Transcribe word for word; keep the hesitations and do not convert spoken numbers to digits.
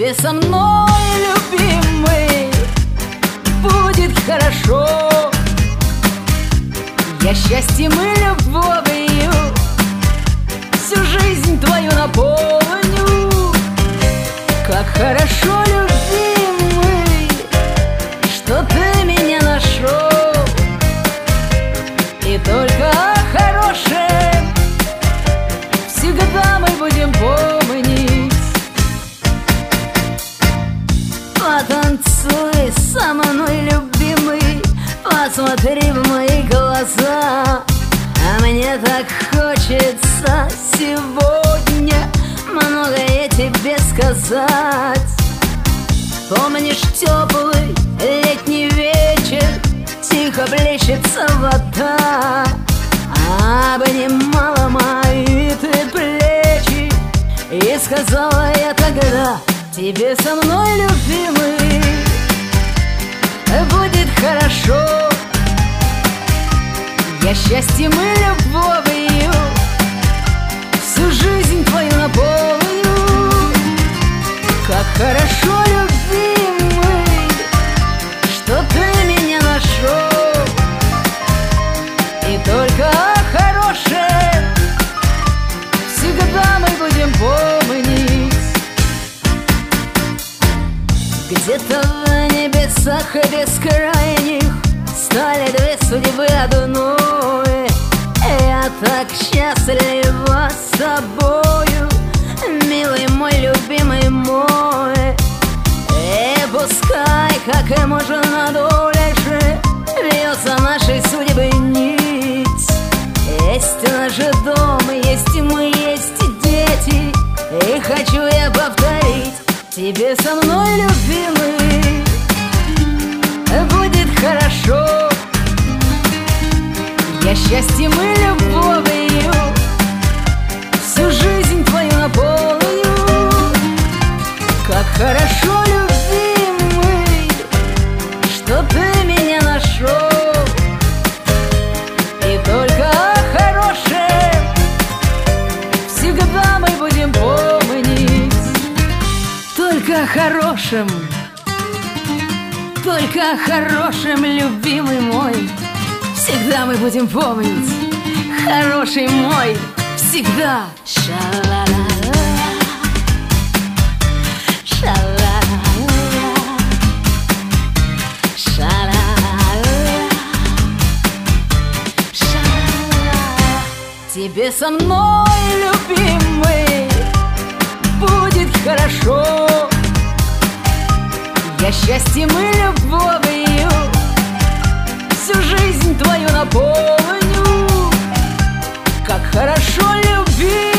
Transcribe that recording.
Тебе со мной, любимый, будет хорошо. Я счастьем и любовью всю жизнь твою наполню. Как хорошо, любимый, что ты меня нашел. И только о хорошем всегда мы будем помнить. Потанцуй со мной, любимый, посмотри в мои глаза. А мне так хочется сегодня многое тебе сказать. Помнишь теплый летний вечер, тихо плещется вода, обнимала мои ты плечи, и сказала я тогда: тебе со мной, любимый, будет хорошо. Я счастьем и любовью всю жизнь твою наполню. Как хорошо, любимый, что ты меня нашел. И только о хорошем всегда мы будем помнить. Где-то в небесах бескрайних стали две судьбы одной. Я так счастлива с тобою, милый мой, любимый мой. И пускай, как и можно дольше, бьется нашей судьбы нить. Есть наш дом, есть мы, есть дети, и хочу я повторить: тебе со мной, любимый, будет хорошо. Я счастьем и любовью всю жизнь твою наполню. Как хорошо, любимый, что ты меня нашел. И только о хорошем всегда мы будем помнить. Только о хорошем, только о хорошем, любимый мой, всегда мы будем помнить. Хороший мой, всегда. Ша-ла-ла-ла, ша-ла-ла-ла, ша-ла-ла-ла, ша-ла-ла. Тебе со мной, любимый, будет хорошо. Я счастьем и любовью всю жизнь твою наполню. Как хорошо, любить.